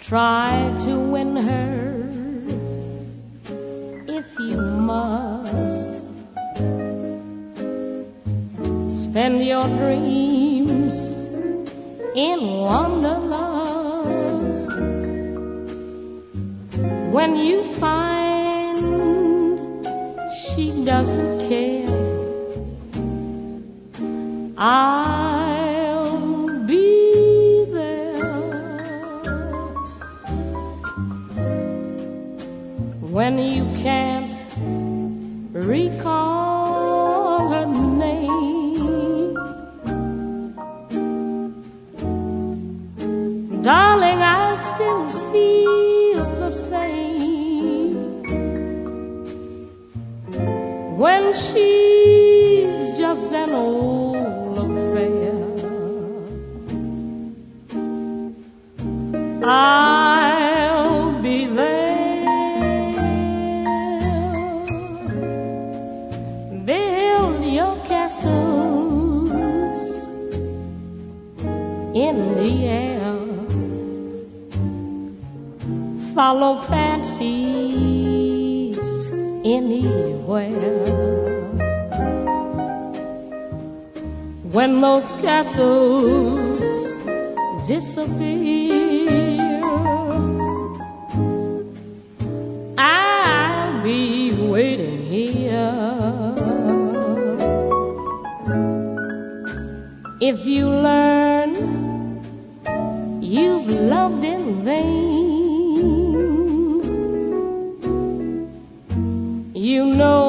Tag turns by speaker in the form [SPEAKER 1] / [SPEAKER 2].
[SPEAKER 1] Try to win her if you must. Spend your dreams in wanderlust. When you find she doesn't care, I'll be there. When you can't recall her name, darling, I still feel the same. When she's just an old affair, I'll be there. Build your castles in the air, follow fancies anywhere. When those castles disappear, I'll be waiting here. If you learn you've loved in vain, you know